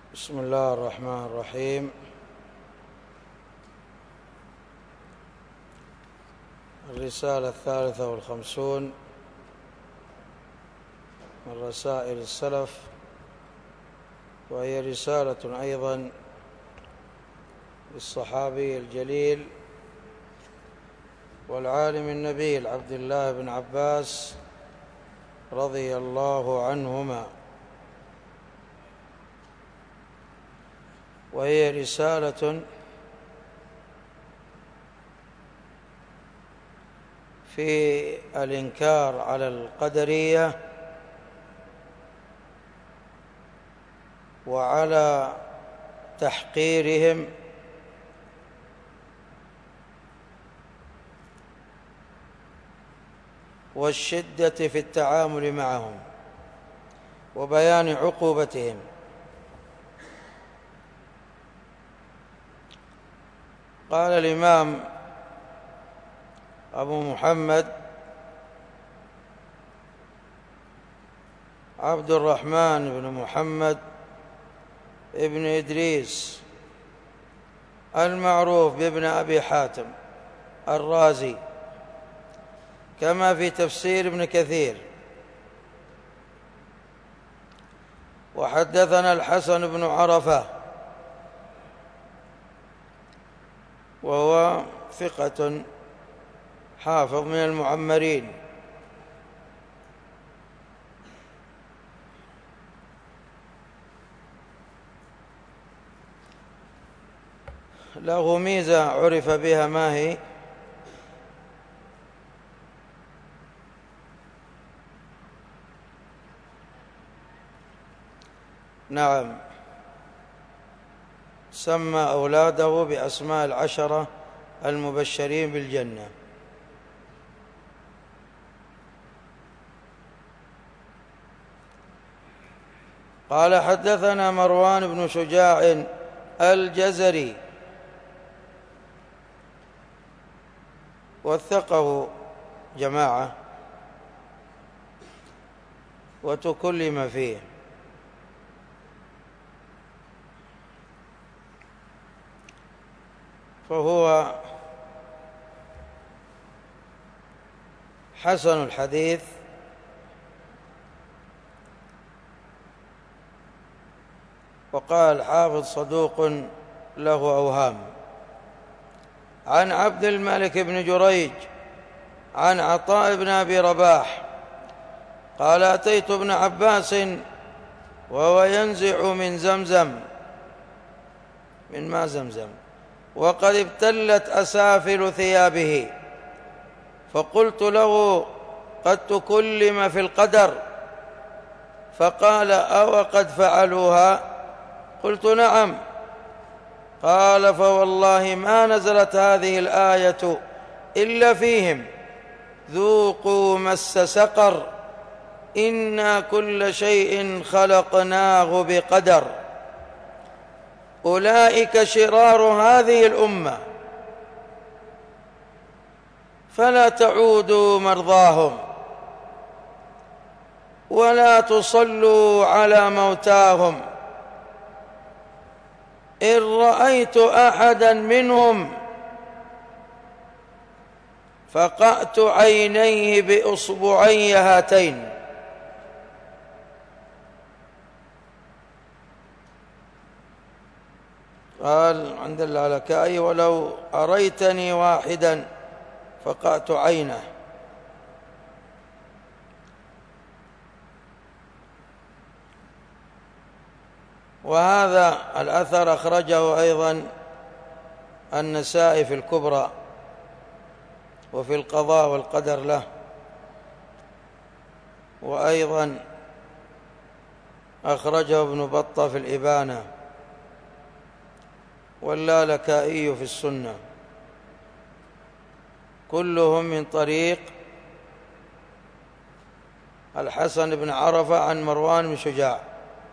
بسم الله الرحمن الرحيم. الرسالة 53 من رسائل السلف، وهي رسالة أيضا للصحابي الجليل والعالم النبيل عبد الله بن عباس رضي الله عنهما، وهي رسالة في الإنكار على القدرية وعلى تحقيرهم والشدة في التعامل معهم وبيان عقوبتهم. قال الإمام أبو محمد عبد الرحمن بن محمد ابن إدريس المعروف بابن أبي حاتم الرازي، كما في تفسير ابن كثير. وحدثنا الحسن بن عرفة، وهو ثقة حافظ من المعمرين، له ميزة عرف بها، ما هي؟ نعم، سمى أولاده بأسماء العشرة المبشرين بالجنة. قال حدثنا مروان بن شجاع الجزري، وثقه جماعة وتكلم فيه، فهو حسن الحديث، وقال حافظ صدوق له أوهام. عن عبد الملك بن جريج عن عطاء بن أبي رباح قال أتيت ابن عباس وهو ينزع من زمزم، من ماء زمزم، وقد ابتلت أسافل ثيابه، فقلت له قد تكلم في القدر؟ فقال أو قد فعلوها؟ قلت نعم. قال فوالله ما نزلت هذه الآية إلا فيهم، ذوقوا مس سقر، إنا كل شيء خلقناه بقدر. أولئك شرار هذه الأمة، فلا تعودوا مرضاهم ولا تصلوا على موتاهم. إن رأيت أحدا منهم فقأت عينيه بإصبعي هاتين. قال عند اللالكائي ولو أريتني واحدا فقأت عينه. وهذا الأثر أخرجه أيضا النسائي في الكبرى وفي القضاء والقدر له، وأيضا أخرجه ابن بطة في الإبانة، واللالكائي في السنة، كلهم من طريق الحسن بن عرفة عن مروان بن شجاع.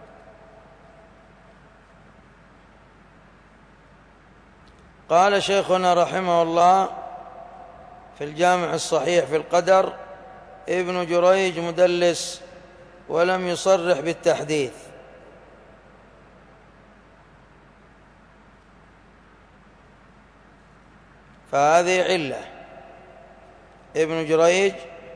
قال شيخنا رحمه الله في الجامع الصحيح في القدر: ابن جريج مدلس ولم يصرح بالتحديث، فهذه علة. ابن جريج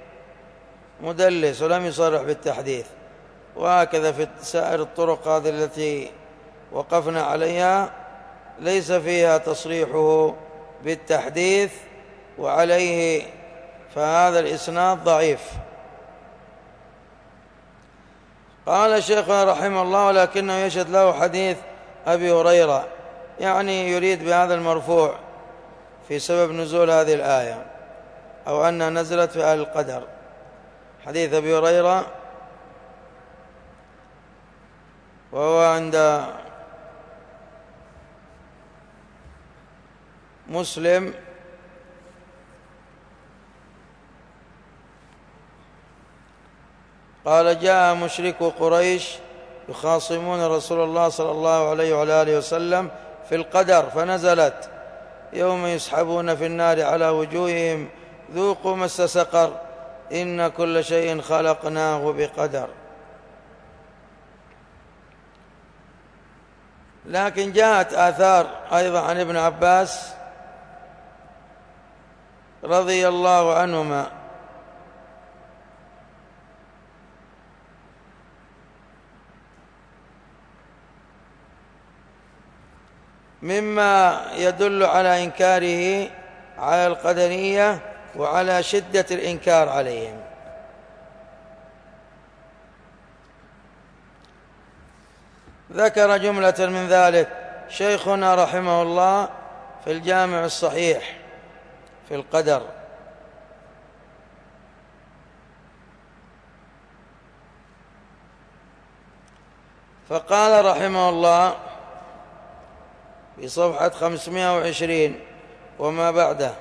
مدلس ولم يصرح بالتحديث، وهكذا في سائر الطرق هذه التي وقفنا عليها ليس فيها تصريحه بالتحديث، وعليه فهذا الإسناد ضعيف. قال الشيخ رحمه الله: ولكنه يشهد له حديث أبي هريرة، يعني يريد بهذا المرفوع في سبب نزول هذه الآية، أو أنها نزلت في أهل القدر. حديث أبي هريرة وهو عند مسلم قال: جاء مشركو قريش يخاصمون رسول الله صلى الله عليه وعلى آله وسلم في القدر، فنزلت: يوم يسحبون في النار على وجوههم ذوقوا مس سقر إن كل شيء خلقناه بقدر. لكن جاءت آثار أيضا عن ابن عباس رضي الله عنهما مما يدل على إنكاره على القدرية وعلى شدة الإنكار عليهم. ذكر جملة من ذلك شيخنا رحمه الله في الجامع الصحيح في القدر، فقال رحمه الله في صفحة 520 وما بعده: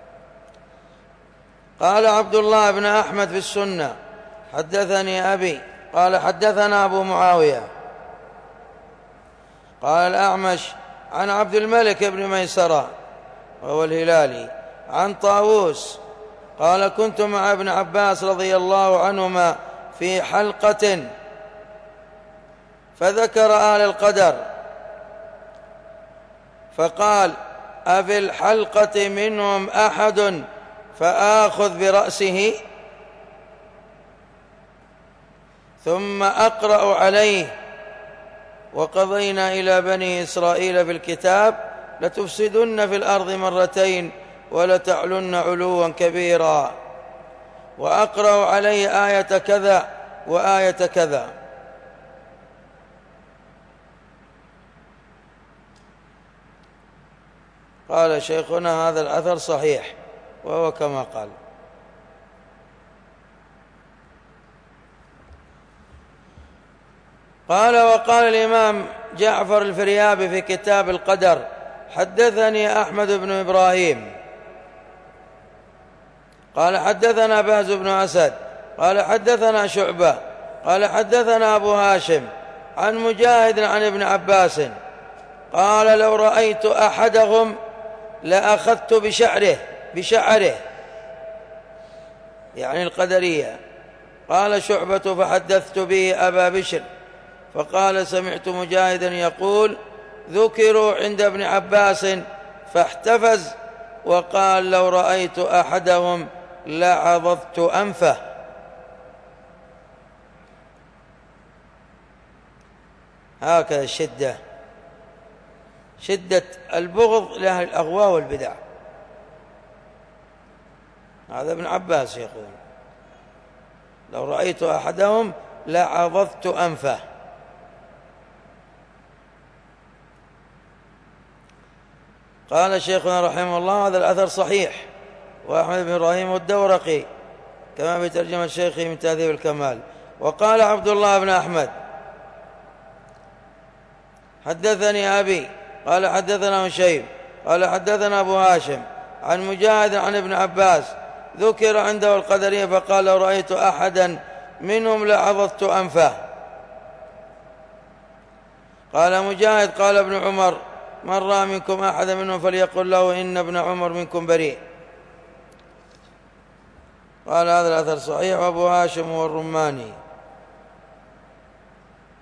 قال عبد الله بن أحمد في السنة حدثني أبي قال حدثنا أبو معاوية قال الأعمش عن عبد الملك بن ميسرة وهو الهلالي عن طاووس قال: كنت مع ابن عباس رضي الله عنهما في حلقة فذكر أهل القدر فقال: أفي الحلقة منهم أحد فآخذ برأسه ثم أقرأ عليه: وقضينا إلى بني إسرائيل في الكتاب لتفسدن في الأرض مرتين ولتعلن علوا كبيرا، وأقرأ عليه آية كذا وآية كذا. قال شيخنا: هذا الأثر صحيح وهو كما قال. قال: وقال الإمام جعفر الفريابي في كتاب القدر: حدثني أحمد بن إبراهيم قال حدثنا باز بن أسد قال حدثنا شعبة قال حدثنا أبو هاشم عن مجاهد عن ابن عباس قال: لو رأيت أحدهم لأخذت بشعره يعني القدرية. قال شعبة: فحدثت به أبا بشر فقال: سمعت مجاهدا يقول: ذكروا عند ابن عباس فاحتفز وقال: لو رأيت أحدهم لعضضت أنفه. هكذا شدة البغض لأهل الأغواء والبدع. هذا ابن عباس يقول: لو رأيت أحدهم لعضضت أنفه. قال شيخنا رحمه الله: هذا الأثر صحيح، وأحمد بن إبراهيم الدورقي كما في ترجمة شيخه من تهذيب الكمال. وقال عبد الله بن أحمد: حدثني أبي قال حدثنا هشيم قال حدثنا أبو هاشم عن مجاهد عن ابن عباس ذكر عنده القدرية فقال: لو رأيت أحدا منهم لعضضت أنفه. قال مجاهد: قال ابن عمر: من رأى منكم أحدا منهم فليقل له إن ابن عمر منكم بريء. قال: هذا الأثر صحيح. وأبو هاشم والرماني.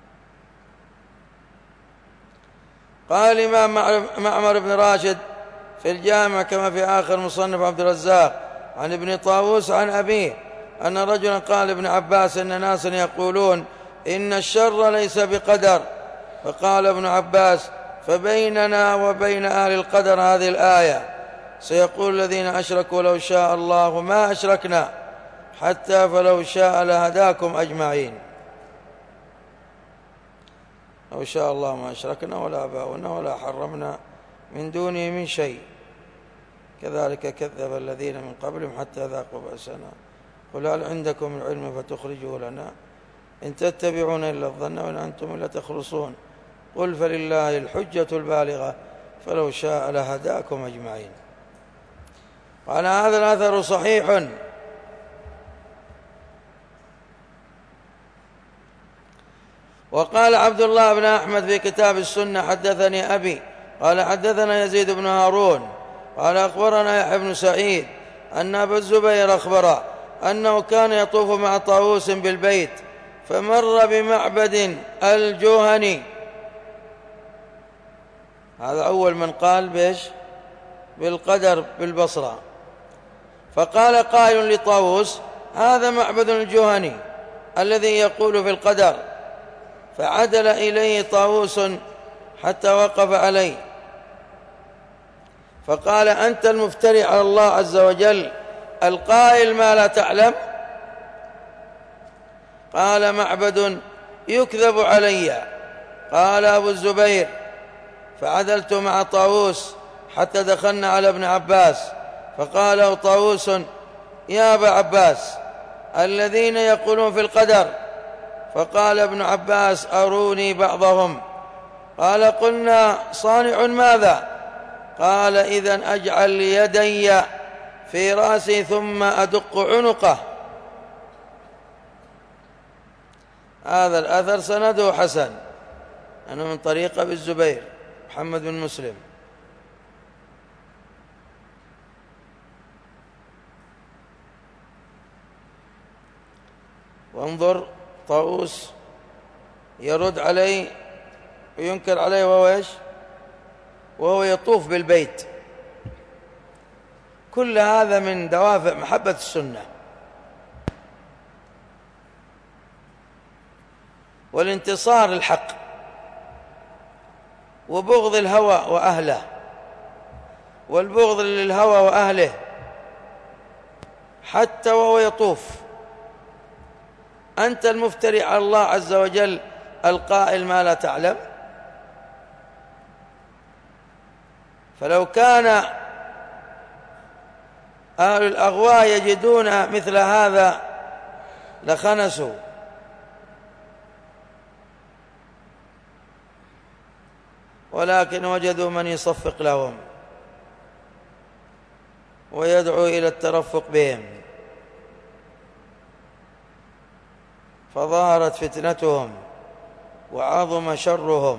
قال الإمام معمر بن راشد في الجامع كما في آخر مصنف عبد الرزاق عن ابن طاووس عن أبيه أن رجلا قال ابن عباس إن ناسا يقولون إن الشر ليس بقدر، فقال ابن عباس فبيننا وبين أهل القدر هذه الآية سيقول الذين أشركوا لو شاء الله ما أشركنا حتى فلو شاء لهداكم أجمعين. لو شاء الله ما أشركنا ولا آباؤنا ولا حرمنا من دونه من شيء كذلك كذب الذين من قبلهم حتى ذاقوا بأسنا قل هل عندكم من علم فتخرجوا لنا إن تتبعون إلا الظن وإن أنتم إلا تخرصون قل فلله الحجة البالغة فلو شاء لهداكم أجمعين. وعلى هذا الأثر صحيح. وقال عبد الله بن أحمد في كتاب السنة حدثني أبي قال حدثنا يزيد بن هارون قال أخبرنا يحيى بن سعيد أن أبا الزبير أخبر أنه كان يطوف مع طاووس بالبيت فمر بمعبد الجهني. هذا أول من قال بيش بالقدر بالبصرة. فقال قائل لطاووس هذا معبد الجهني الذي يقول في القدر، فعدل إليه طاووس حتى وقف عليه فقال أنت المفتري على الله عز وجل القائل ما لا تعلم؟ قال معبد يكذب علي. قال أبو الزبير فعدلت مع طاووس حتى دخلنا على ابن عباس فقال له طاووس يا أبا عباس الذين يقولون في القدر؟ فقال ابن عباس أروني بعضهم. قال قلنا صانع ماذا؟ قال إذن أجعل يدي في رأسي ثم أدق عنقه. هذا الأثر سنده حسن أنا من طريق أبي الزبير محمد بن مسلم. وانظر طاووس يرد عليه وينكر عليه وهو ايش؟ وهو يطوف بالبيت. كل هذا من دوافع محبة السنة والانتصار للحق وبغض الهوى وأهله والبغض للهوى وأهله حتى وهو يطوف. أنت المفتري على الله عز وجل القائل ما لا تعلم. فلو كان أهل الأغواء يجدون مثل هذا لخنسوا. ولكن وجدوا من يصفق لهم ويدعو إلى الترفق بهم فظهرت فتنتهم وعظم شرهم.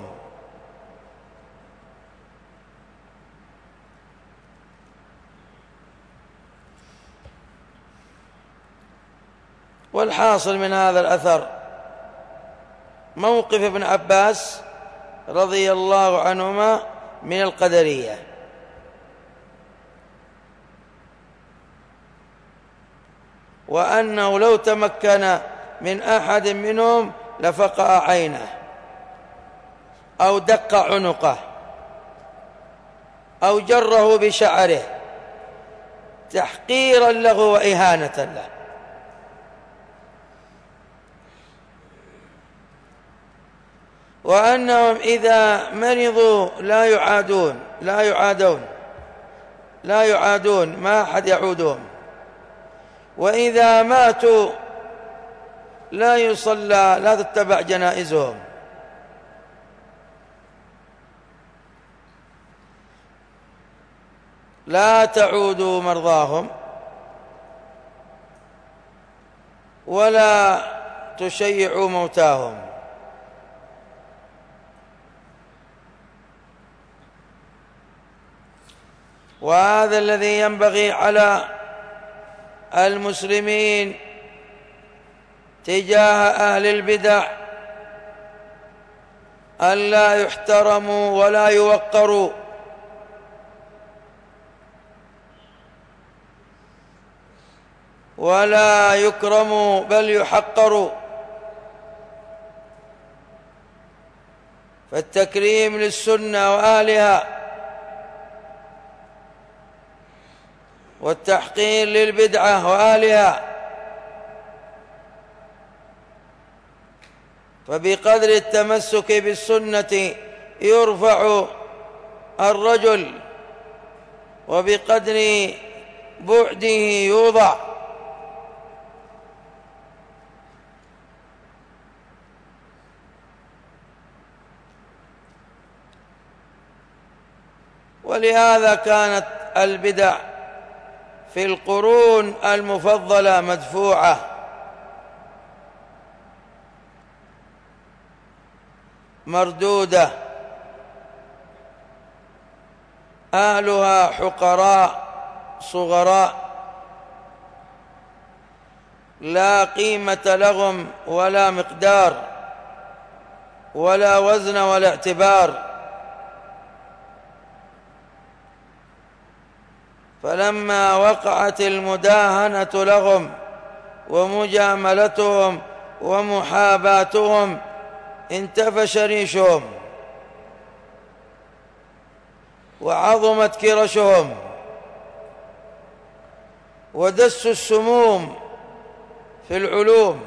والحاصل من هذا الأثر موقف ابن عباس رضي الله عنهما من القدرية، وأنه لو تمكن من أحد منهم لفقأ عينه أو دق عنقه أو جره بشعره تحقيرا له وإهانة له. وأنهم إذا مرضوا لا يعادون ما أحد يعودهم، وإذا ماتوا لا يصلى لا تتبع جنائزهم. لا تعودوا مرضاهم ولا تشيعوا موتاهم. وهذا الذي ينبغي على المسلمين تجاه أهل البدع ألا يحترموا ولا يوقروا، ولا يكرموا بل يحقروا. فالتكريم للسنة وأهلها، والتحقير للبدعة وأهلها. فبقدر التمسك بالسنة يرفع الرجل، وبقدر بعده يوضع. ولهذا كانت البدع في القرون المفضلة مدفوعة، مردودة، أهلها حقراء صغراء، لا قيمة لهم ولا مقدار ولا وزن ولا اعتبار. فلما وقعت المداهنة لهم ومجاملتهم ومحاباتهم انتفش ريشهم وعظمت كرشهم ودسوا السموم في العلوم،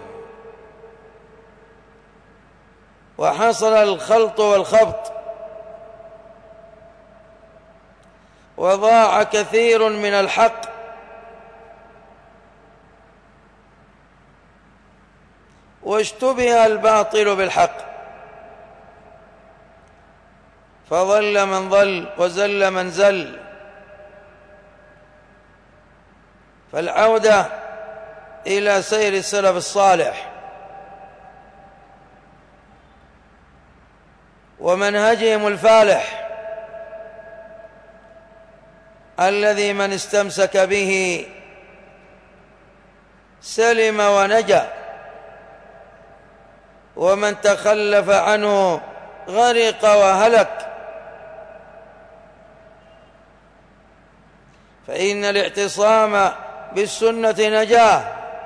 وحصل الخلط والخبط، وضاع كثير من الحق، واشتبه الباطل بالحق، فضل من ضل وزل من زل. فالعودة إلى سير السلف الصالح ومنهجهم الفالح الذي من استمسك به سلم ونجا، ومن تخلف عنه غرق وهلك. فإن الاعتصام بالسنة نجاة،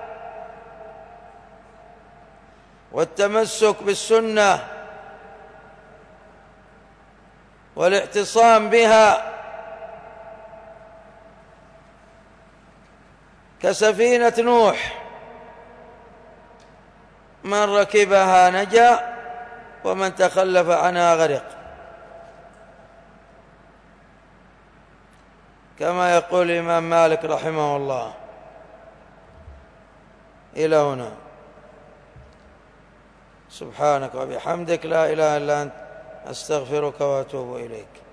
والتمسك بالسنة والاعتصام بها كسفينة نوح، من ركبها نجا ومن تخلف عنها غرق، كما يقول الإمام مالك رحمه الله. إلى هنا. سبحانك وبحمدك، لا إله إلا أنت، أستغفرك وأتوب إليك.